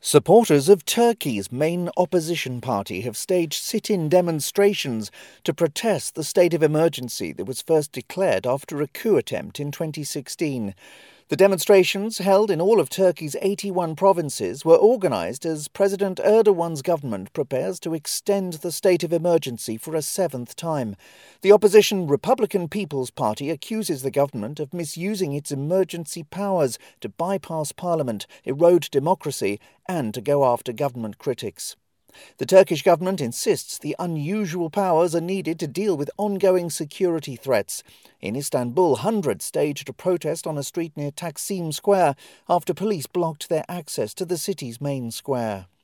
Supporters of Turkey's main opposition party have staged sit-in demonstrations to protest the state of emergency that was first declared after a coup attempt in 2016. The demonstrations, held in all of Turkey's 81 provinces, were organised as President Erdogan's government prepares to extend the state of emergency for a seventh time. The opposition Republican People's Party accuses the government of misusing its emergency powers to bypass parliament, erode democracy, and to go after government critics. The Turkish government insists the unusual powers are needed to deal with ongoing security threats. In Istanbul, hundreds staged a protest on a street near Taksim Square after police blocked their access to the city's main square.